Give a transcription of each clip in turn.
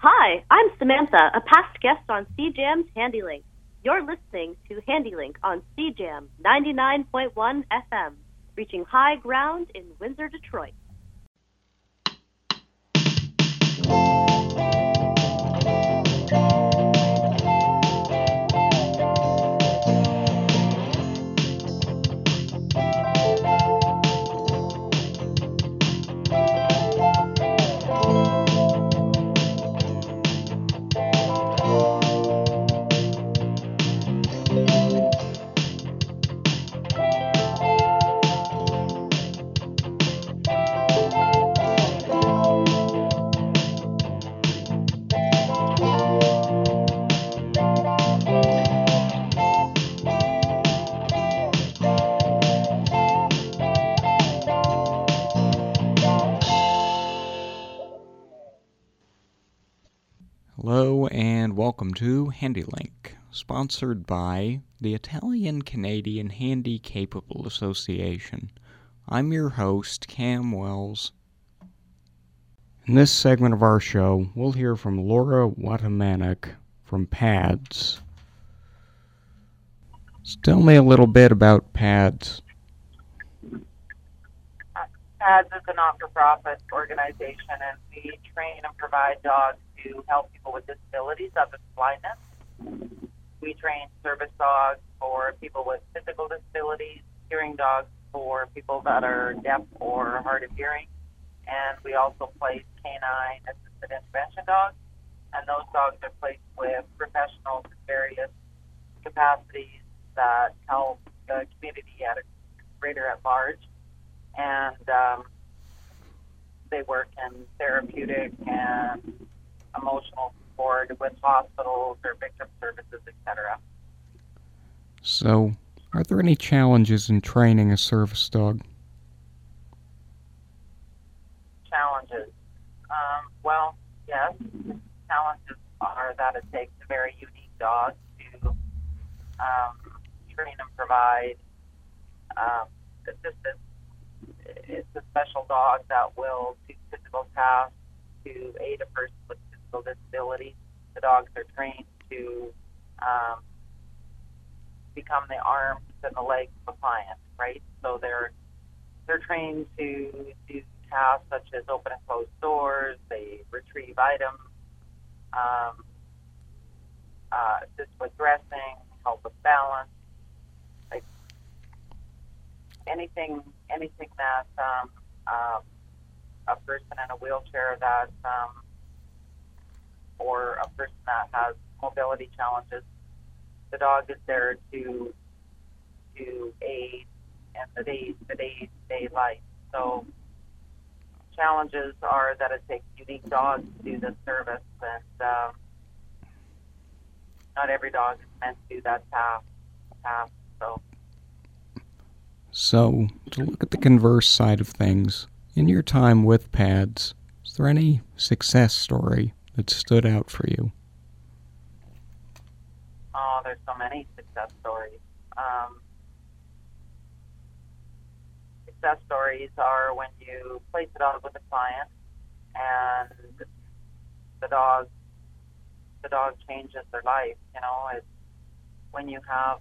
Hi, I'm Samantha, a past guest on CJAM's HandyLink. You're listening to HandyLink on CJAM 99.1 FM, reaching high ground in Windsor, Detroit. Hello and welcome to HandyLink, sponsored by the Italian-Canadian Handy Capable Association. I'm your host, Cam Wells. In this segment of our show, we'll hear from Laura Watamanek from PADS. So tell me a little bit about PADS. PADS is a not-for-profit organization, and we train and provide dogs to help people with disabilities other than blindness. We train service dogs for people with physical disabilities, hearing dogs for people that are deaf or hard of hearing, and we also place canine assisted intervention dogs, and those dogs are placed with professionals in various capacities that help the community at a greater at large. And they work in therapeutic and emotional support with hospitals or victim services, etc. So, are there any challenges in training a service dog? Challenges? Well, yes. Challenges are that it takes a very unique dog to train and provide assistance. It's a special dog that will do physical tasks to aid a person with physical disability. The dogs are trained to become the arms and the legs of a client, right? So they're trained to do tasks such as open and close doors, they retrieve items, assist with dressing, help with balance, like anything that a person in a wheelchair that or a person that has mobility challenges, the dog is there to aid in the day-to-day life. So challenges are that it takes unique dogs to do this service, and not every dog is meant to do that task. So, to look at the converse side of things, in your time with PADS, is there any success story that stood out for you? Oh, there's so many success stories. Success stories are when you place a dog with a client and the dog changes their life. You know, it's when you have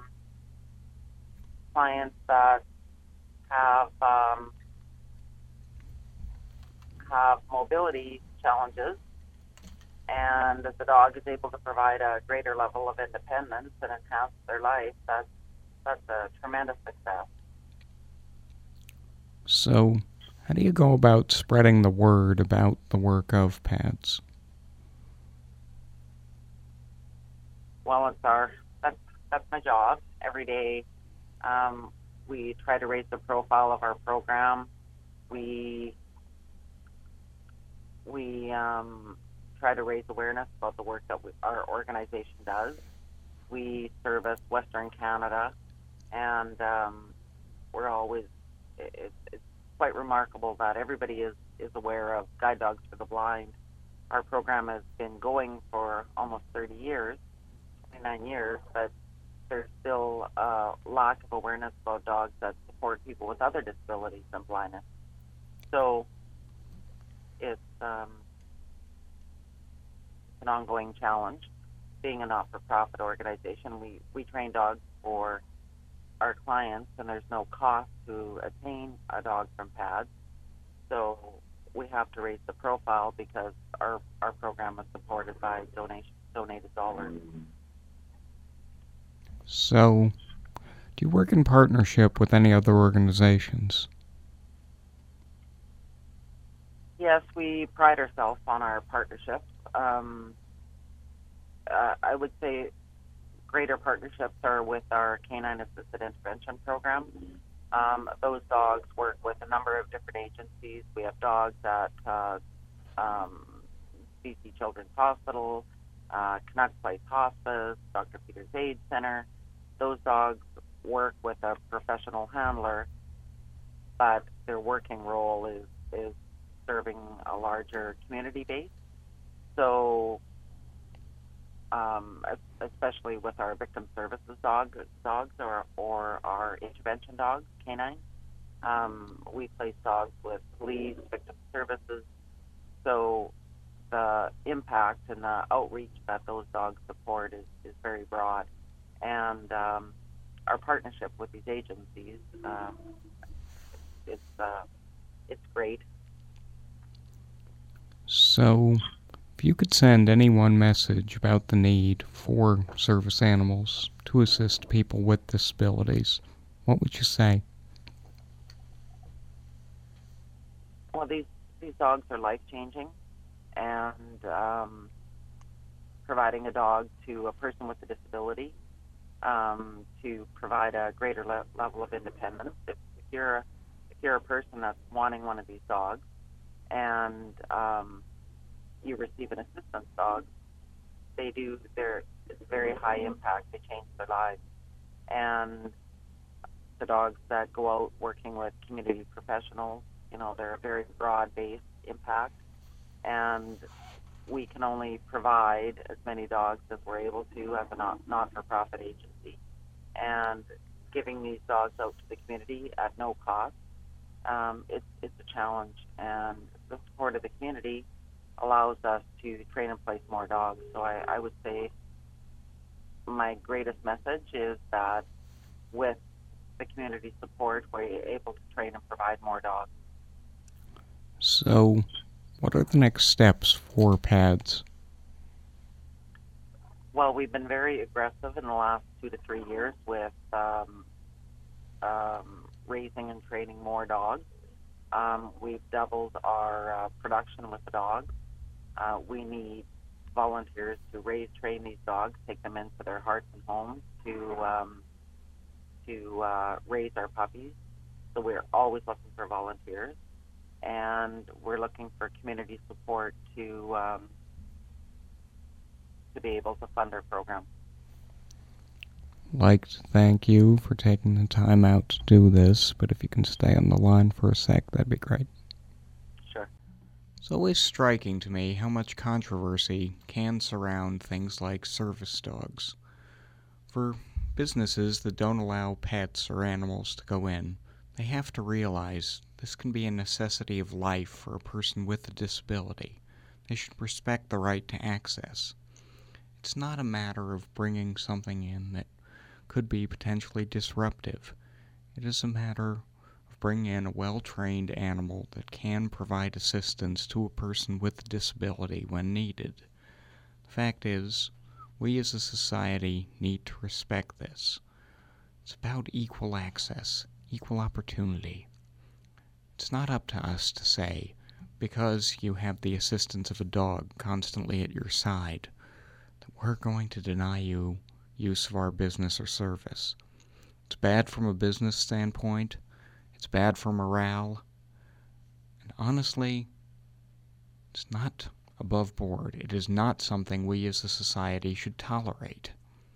clients that have mobility challenges, and the dog is able to provide a greater level of independence and enhance their life. That's a tremendous success. So, how do you go about spreading the word about the work of PADS? Well, that's my job every day. We try to raise the profile of our program. We try to raise awareness about the work that our organization does. We service Western Canada, and we're always, it's quite remarkable that everybody is aware of Guide Dogs for the Blind. Our program has been going for almost 30 years, 29 years, but there's still a lack of awareness about dogs that support people with other disabilities and blindness. So it's an ongoing challenge. Being a not-for-profit organization, we train dogs for our clients, and there's no cost to attain a dog from PADS. So we have to raise the profile because our program is supported by donated dollars. So, do you work in partnership with any other organizations? Yes, we pride ourselves on our partnerships. I would say greater partnerships are with our Canine Assisted Intervention program. Those dogs work with a number of different agencies. We have dogs at BC Children's Hospital, Canuck Place Hospice, Dr. Peters Age Center. Those dogs work with a professional handler, but their working role is serving a larger community base. So, especially with our victim services dogs or our intervention dogs, canine, we place dogs with police, victim services. So the impact and the outreach that those dogs support is very broad. And our partnership with these agencies, it's great. So, if you could send any one message about the need for service animals to assist people with disabilities, what would you say? Well, these dogs are life-changing, and providing a dog to a person with a disability to provide a greater level of independence. If you're a person that's wanting one of these dogs, and you receive an assistance dog, it's very high impact. They change their lives. And the dogs that go out working with community professionals, they're a very broad-based impact. And we can only provide as many dogs as we're able to as a not-for-profit agency. And giving these dogs out to the community at no cost, it's a challenge. And the support of the community allows us to train and place more dogs. So I would say my greatest message is that with the community support, we're able to train and provide more dogs. So, what are the next steps for PADS? Well, we've been very aggressive in the last 2 to 3 years with raising and training more dogs. We've doubled our production with the dogs. We need volunteers to train these dogs, take them into their hearts and homes to raise our puppies. So we're always looking for volunteers, and we're looking for community support to be able to fund our program. I'd like to thank you for taking the time out to do this, but if you can stay on the line for a sec, that'd be great. Sure. It's always striking to me how much controversy can surround things like service dogs. For businesses that don't allow pets or animals to go in, they have to realize this can be a necessity of life for a person with a disability. They should respect the right to access. It's not a matter of bringing something in that could be potentially disruptive. It is a matter of bringing in a well-trained animal that can provide assistance to a person with a disability when needed. The fact is, we as a society need to respect this. It's about equal access, equal opportunity. It's not up to us to say, because you have the assistance of a dog constantly at your side, that we're going to deny you use of our business or service. It's bad from a business standpoint. It's bad for morale. And honestly, it's not above board. It is not something we as a society should tolerate.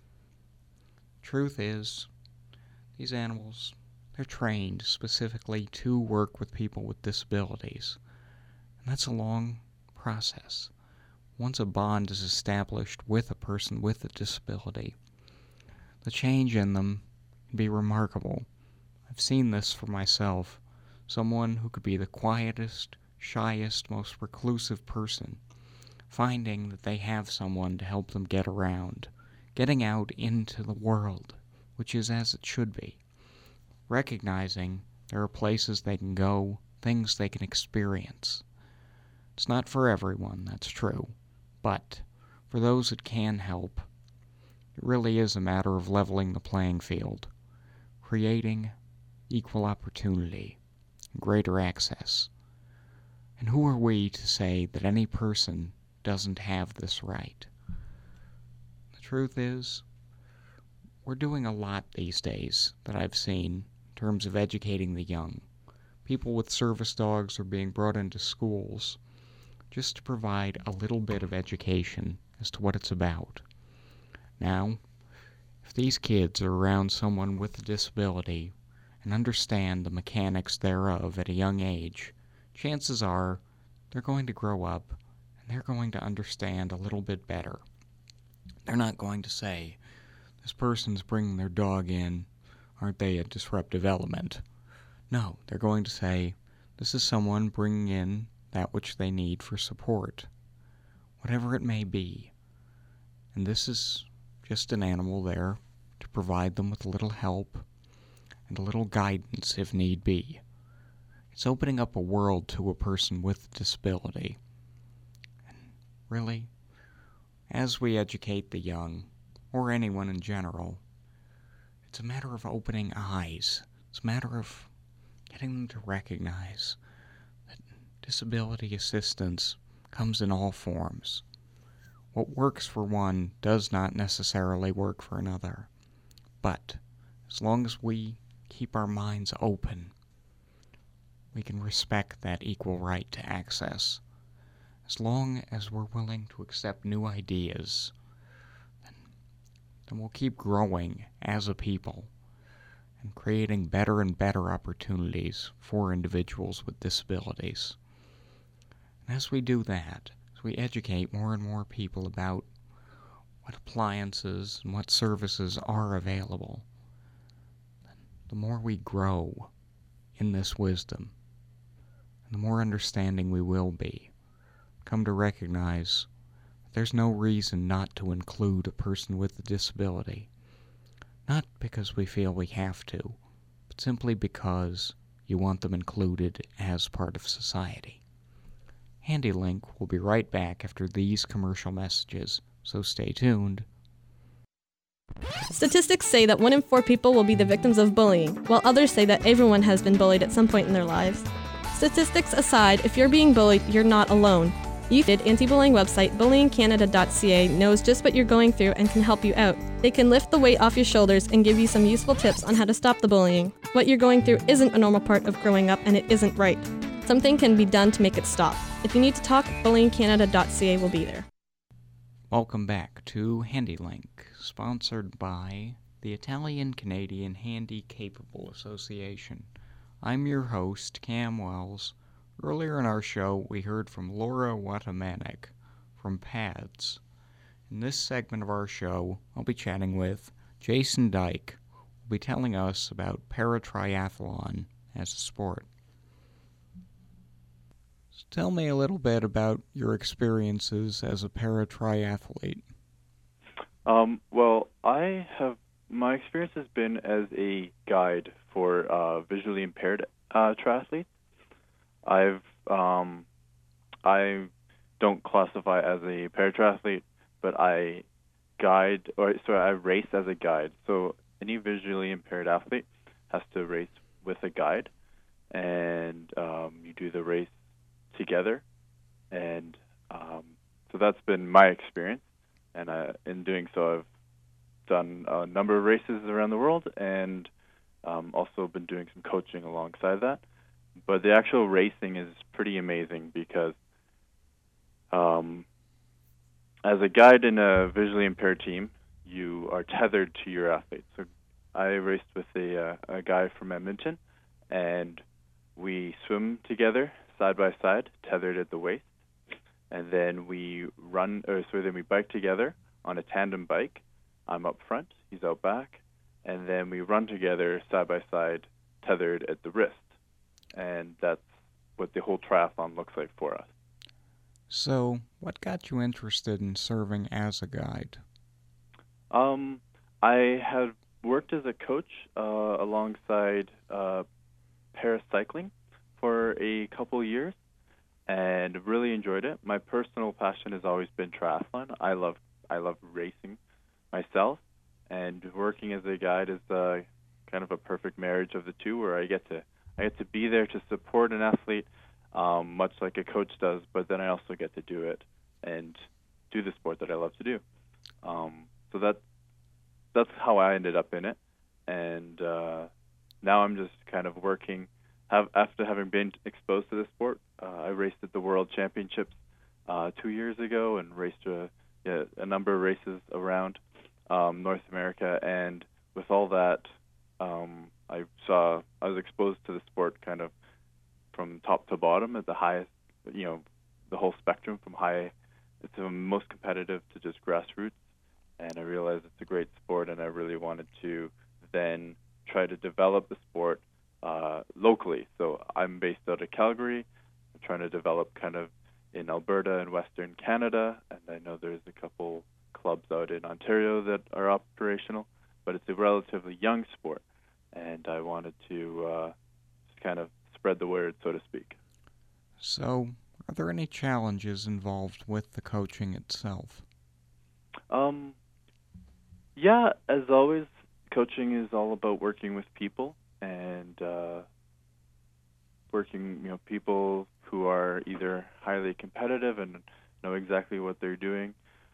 Truth is, these animals, they're trained specifically to work with people with disabilities. And that's a long process. Once a bond is established with a person with a disability, the change in them can be remarkable. I've seen this for myself. Someone who could be the quietest, shyest, most reclusive person, finding that they have someone to help them get around, getting out into the world, which is as it should be, recognizing there are places they can go, things they can experience. It's not for everyone, that's true, but for those it can help, it really is a matter of leveling the playing field, creating equal opportunity, greater access. And who are we to say that any person doesn't have this right? The truth is, we're doing a lot these days that I've seen in terms of educating the young. People with service dogs are being brought into schools just to provide a little bit of education as to what it's about. Now, if these kids are around someone with a disability and understand the mechanics thereof at a young age, chances are they're going to grow up and they're going to understand a little bit better. They're not going to say, this person's bringing their dog in, aren't they a disruptive element? No, they're going to say, this is someone bringing in that which they need for support, whatever it may be. And this is just an animal there to provide them with a little help and a little guidance if need be. It's opening up a world to a person with a disability. And really, as we educate the young, or anyone in general, it's a matter of opening eyes. It's a matter of getting them to recognize that disability assistance comes in all forms. What works for one does not necessarily work for another. But as long as we keep our minds open, we can respect that equal right to access. As long as we're willing to accept new ideas, then we'll keep growing as a people and creating better and better opportunities for individuals with disabilities. And as we do that, as we educate more and more people about what appliances and what services are available, the more we grow in this wisdom, and the more understanding we will come to recognize that there's no reason not to include a person with a disability. Not because we feel we have to, but simply because you want them included as part of society. HandyLink will be right back after these commercial messages, so stay tuned. Statistics say that 1 in 4 people will be the victims of bullying, while others say that everyone has been bullied at some point in their lives. Statistics aside, if you're being bullied, you're not alone. Youth anti-bullying website bullyingcanada.ca knows just what you're going through and can help you out. They can lift the weight off your shoulders and give you some useful tips on how to stop the bullying. What you're going through isn't a normal part of growing up, and it isn't right. Something can be done to make it stop. If you need to talk, bullyingcanada.ca will be there. Welcome back to HandyLink, sponsored by the Italian-Canadian Handy-Capable Association. I'm your host, Cam Wells. Earlier in our show, we heard from Laura Watamanek from PADS. In this segment of our show, I'll be chatting with Jason Dyke, who will be telling us about paratriathlon as a sport. So tell me a little bit about your experiences as a paratriathlete. Well, my experience has been as a guide for visually impaired triathletes. I don't classify as a paratriathlete, but I race as a guide. So any visually impaired athlete has to race with a guide, and you do the race together. And so that's been my experience. And in doing so, I've done a number of races around the world, and also been doing some coaching alongside that. But the actual racing is pretty amazing because as a guide in a visually impaired team, you are tethered to your athletes. So I raced with a guy from Edmonton, and we swim together side by side, tethered at the waist, and then we we bike together on a tandem bike. I'm up front, he's out back, and then we run together side by side, tethered at the wrist. And that's what the whole triathlon looks like for us. So, what got you interested in serving as a guide? I had worked as a coach alongside paracycling for a couple years and really enjoyed it. My personal passion has always been triathlon. I love racing myself, and working as a guide is kind of a perfect marriage of the two, where I get to be there to support an athlete, much like a coach does, but then I also get to do it and do the sport that I love to do. So that's how I ended up in it, and now I'm just kind of working. After having been exposed to the sport, I raced at the World Championships 2 years ago and raced a number of races around North America. And with all that, I was exposed to the sport kind of from top to bottom at the highest, the whole spectrum from high to the most competitive to just grassroots. And I realized it's a great sport, and I really wanted to then try to develop the sport locally. So I'm based out of Calgary. I'm trying to develop kind of in Alberta and Western Canada, and I know there's a couple clubs out in Ontario that are operational, but it's a relatively young sport, and I wanted to just kind of spread the word, so to speak. So, are there any challenges involved with the coaching itself? Yeah, as always, coaching is all about working with people and people who are either highly competitive and know exactly what they're doing.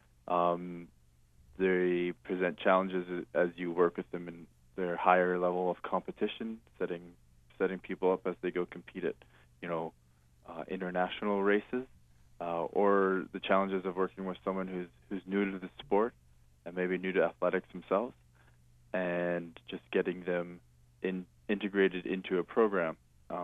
They present challenges as you work with them in their higher level of competition, setting people up as they go compete at, international races, or the challenges of working with someone who's new to the sport and maybe new to athletics themselves, and just getting them integrated into a program.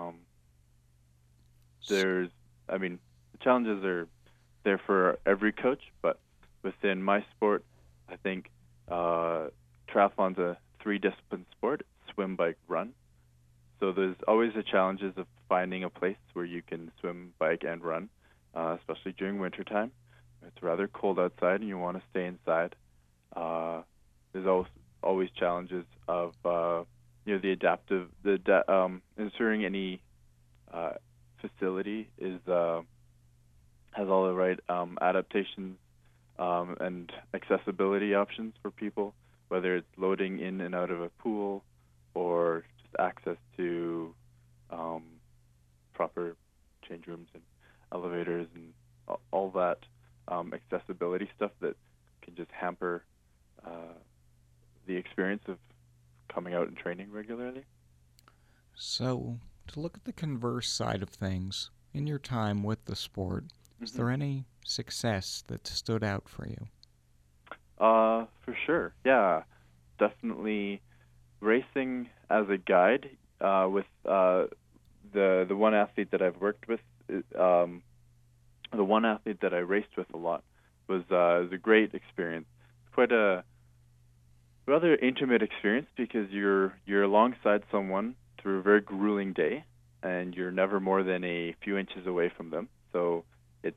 The challenges are there for every coach, but within my sport, I think triathlon's a three-discipline sport: swim, bike, run. So there's always the challenges of finding a place where you can swim, bike, and run, especially during wintertime. It's rather cold outside, and you want to stay inside. There's always challenges of ensuring any facility has all the right adaptations and accessibility options for people, whether it's loading in and out of a pool or just access to proper change rooms and elevators and all that accessibility stuff that can just hamper the experience of coming out and training regularly. So, to look at the converse side of things, in your time with the sport, is there any success that stood out for you? For sure, yeah. Definitely racing as a guide with the one athlete that I've worked with, the one athlete that I raced with a lot was a great experience. Quite a rather intimate experience because you're alongside someone through a very grueling day, and you're never more than a few inches away from them. So it's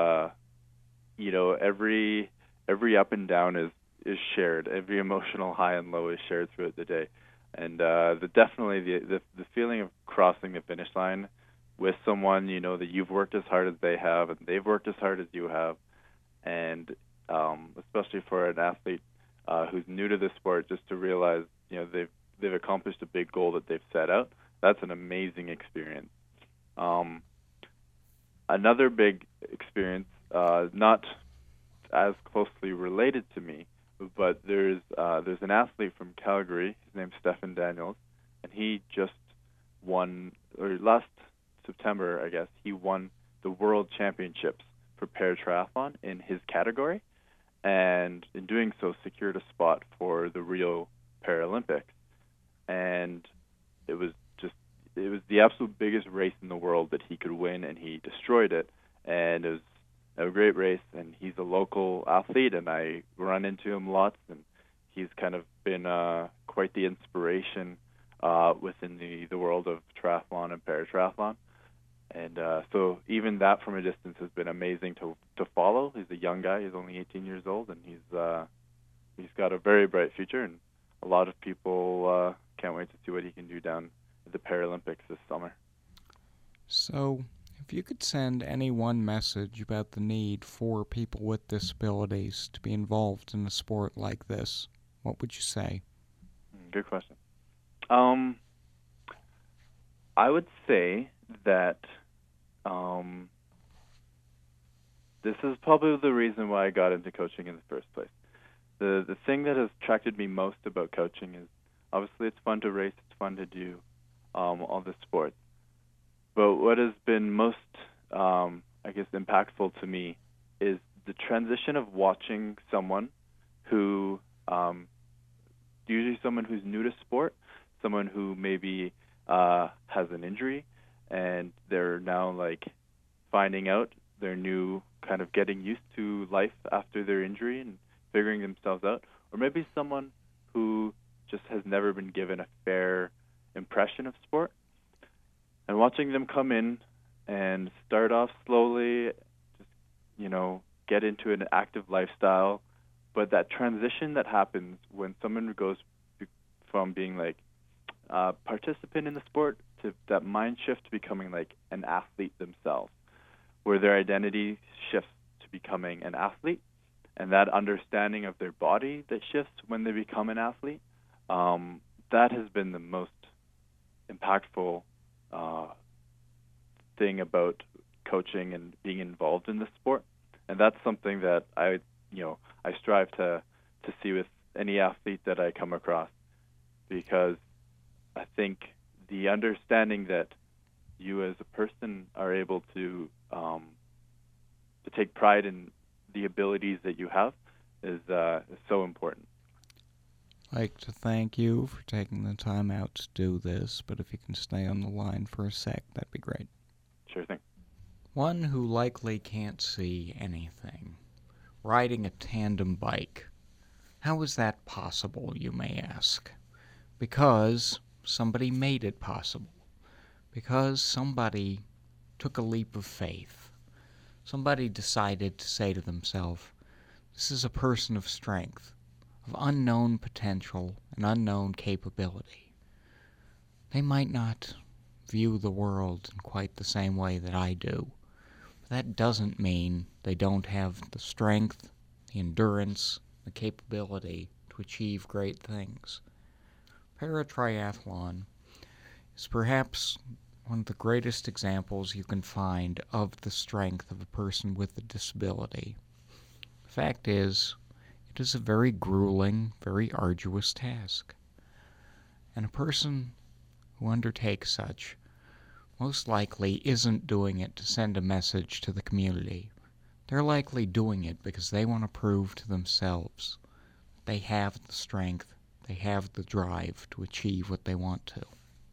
every up and down is shared. Every emotional high and low is shared throughout the day, and definitely the feeling of crossing the finish line with someone that you've worked as hard as they have and they've worked as hard as you have, and especially for an athlete who's new to the sport, just to realize they've accomplished a big goal that they've set out. That's an amazing experience. Another big experience, not as closely related to me, but there's an athlete from Calgary. His name's Stefan Daniels, and he just won, or last September, I guess, he won the World Championships for paratriathlon in his category, and in doing so secured a spot for the Rio Paralympics. And it was the absolute biggest race in the world that he could win, and he destroyed it. And it was a great race, and he's a local athlete, and I run into him lots, and he's kind of been quite the inspiration within the world of triathlon and paratriathlon. And so even that from a distance has been amazing to follow. He's a young guy. He's only 18 years old, and he's got a very bright future. And a lot of people can't wait to see what he can do down at the Paralympics this summer. So, if you could send any one message about the need for people with disabilities to be involved in a sport like this, what would you say? Good question. I would say that this is probably the reason why I got into coaching in the first place. The thing that has attracted me most about coaching is obviously it's fun to race, it's fun to do all the sports. But what has been most, impactful to me is the transition of watching someone who, usually someone who's new to sport, someone who maybe has an injury, and they're now finding out, they're new, kind of getting used to life after their injury and figuring themselves out, or maybe someone who just has never been given a fair impression of sport. And watching them come in and start off slowly, just, get into an active lifestyle, but that transition that happens when someone goes from being a participant in the sport to that mind shift to becoming an athlete themselves, where their identity shifts to becoming an athlete, and that understanding of their body that shifts when they become an athlete, that has been the most impactful thing about coaching and being involved in the sport. And that's something that I strive to see with any athlete that I come across, because I think the understanding that you as a person are able to take pride in the abilities that you have is so important. I'd like to thank you for taking the time out to do this, but if you can stay on the line for a sec, that'd be great. Sure thing. One who likely can't see anything, riding a tandem bike. How is that possible, you may ask? Because somebody made it possible. Because somebody took a leap of faith. Somebody decided to say to themselves, this is a person of strength, of unknown potential and unknown capability. They might not view the world in quite the same way that I do, but that doesn't mean they don't have the strength, the endurance, the capability to achieve great things. Paratriathlon is perhaps one of the greatest examples you can find of the strength of a person with a disability. The fact is, it is a very grueling, very arduous task. And a person who undertakes such most likely isn't doing it to send a message to the community. They're likely doing it because they want to prove to themselves they have the strength, they have the drive to achieve what they want to.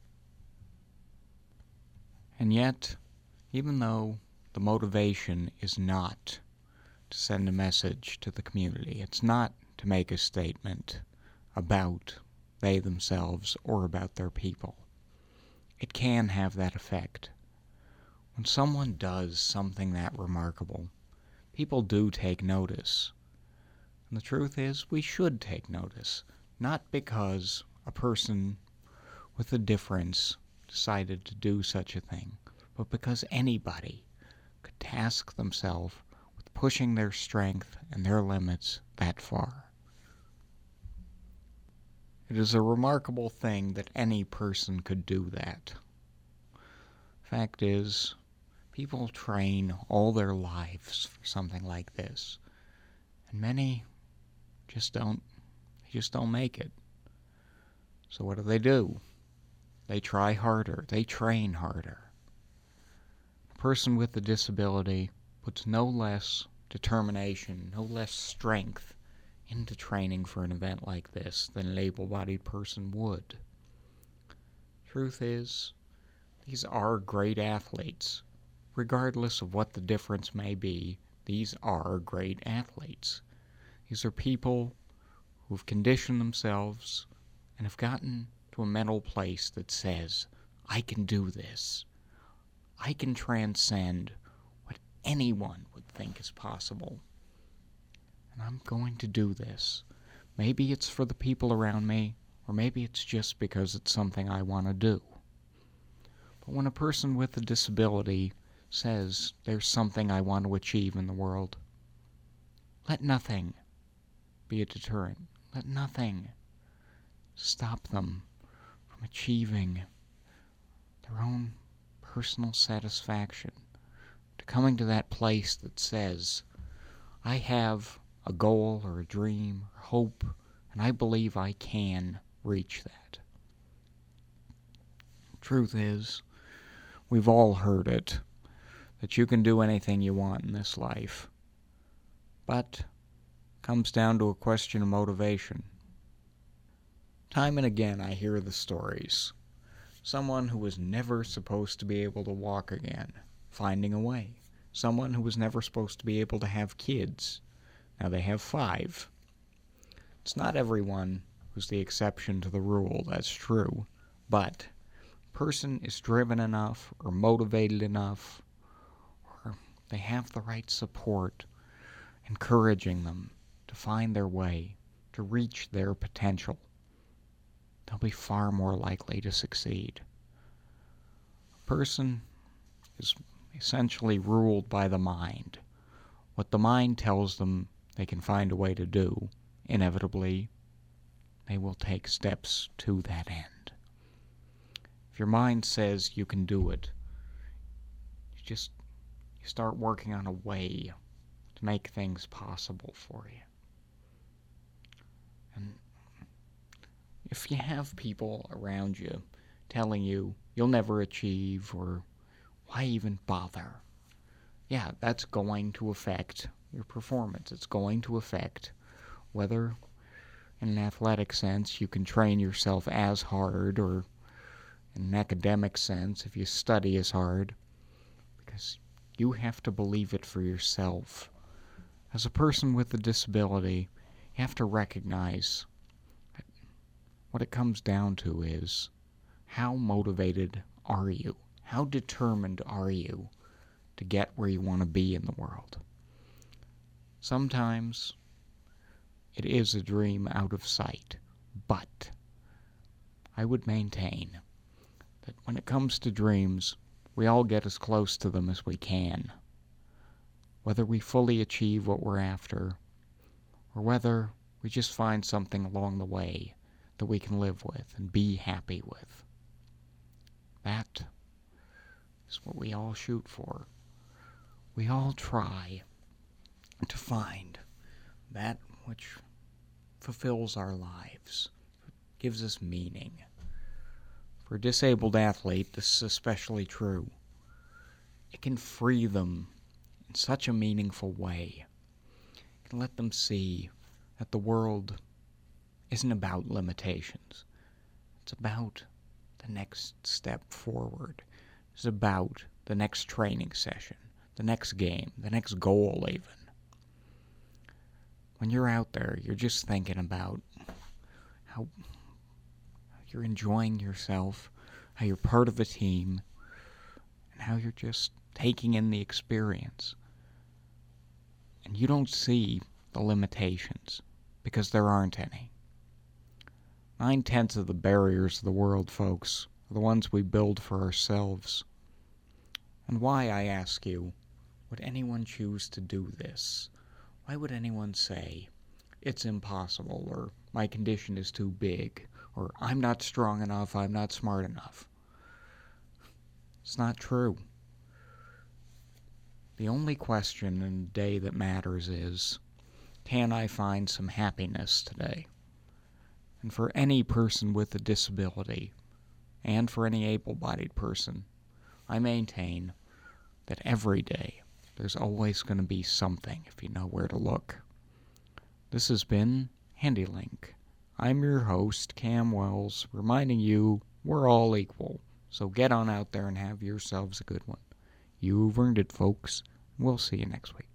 And yet, even though the motivation is not to send a message to the community, it's not to make a statement about they themselves or about their people, it can have that effect. When someone does something that remarkable, people do take notice. And the truth is, we should take notice, not because a person with a difference decided to do such a thing, but because anybody could task themselves with pushing their strength and their limits that far. It is a remarkable thing that any person could do that. Fact is, people train all their lives for something like this, and many just don't make it. So what do? They try harder, they train harder. A person with a disability puts no less determination, no less strength into training for an event like this than an able-bodied person would. Truth is, these are great athletes. Regardless of what the difference may be, these are great athletes. These are people who've conditioned themselves and have gotten to a mental place that says, I can do this. I can transcend what anyone would think is possible. And I'm going to do this. Maybe it's for the people around me, or maybe it's just because it's something I want to do. But when a person with a disability says there's something I want to achieve in the world, let nothing be a deterrent. Let nothing stop them from achieving their own personal satisfaction, to coming to that place that says, I have a goal or a dream or hope, and I believe I can reach that. Truth is, we've all heard it, that you can do anything you want in this life. But it comes down to a question of motivation. Time and again I hear the stories. Someone who was never supposed to be able to walk again, finding a way. Someone who was never supposed to be able to have kids. Now they have 5. It's not everyone who's the exception to the rule, that's true. But a person is driven enough or motivated enough, or they have the right support encouraging them to find their way, to reach their potential, they'll be far more likely to succeed. A person is essentially ruled by the mind. What the mind tells them they can find a way to do, inevitably, they will take steps to that end. If your mind says you can do it, you start working on a way to make things possible for you. And if you have people around you telling you you'll never achieve, or why even bother, yeah, that's going to affect your performance. It's going to affect whether, in an athletic sense, you can train yourself as hard, or in an academic sense, if you study as hard, because you have to believe it for yourself. As a person with a disability, you have to recognize that what it comes down to is, how motivated are you? How determined are you to get where you want to be in the world? Sometimes it is a dream out of sight, but I would maintain that when it comes to dreams, we all get as close to them as we can. Whether we fully achieve what we're after, or whether we just find something along the way that we can live with and be happy with. That is what we all shoot for. We all try to find that which fulfills our lives, gives us meaning. For a disabled athlete, this is especially true. It can free them in such a meaningful way. It can let them see that the world isn't about limitations. It's about the next step forward. It's about the next training session, the next game, the next goal even. When you're out there, you're just thinking about how you're enjoying yourself, how you're part of a team, and how you're just taking in the experience. And you don't see the limitations, because there aren't any. 9/10 of the barriers of the world, folks, are the ones we build for ourselves. And why, I ask you, would anyone choose to do this? Why would anyone say, it's impossible, or my condition is too big, or I'm not strong enough, I'm not smart enough? It's not true. The only question in the day that matters is, can I find some happiness today? And for any person with a disability, and for any able-bodied person, I maintain that every day there's always going to be something if you know where to look. This has been HandyLink. I'm your host, Cam Wells, reminding you we're all equal, so get on out there and have yourselves a good one. You've earned it, folks. We'll see you next week.